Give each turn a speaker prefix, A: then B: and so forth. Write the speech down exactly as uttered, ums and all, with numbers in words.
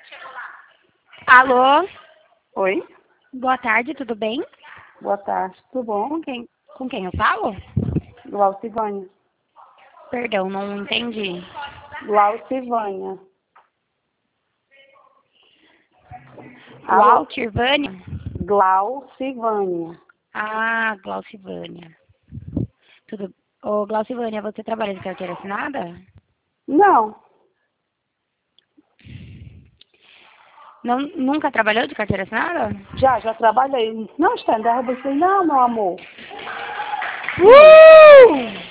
A: Alô?
B: Oi?
A: Boa tarde, tudo bem?
B: Boa tarde, tudo bom?
A: Com quem, com quem eu falo?
B: Glaucivânia.
A: Perdão, não entendi.
B: Glaucivânia. Alô?
A: Glaucivânia?
B: Glaucivânia.
A: Ah, Glaucivânia. Tudo... Ô, Glaucivânia, você trabalha de carteira assinada?
B: Não,
A: Não, nunca trabalhou de carteira assinada?
B: já, já trabalhei. Não, Stan, derruba isso aí. Não, meu amor.
A: Uh!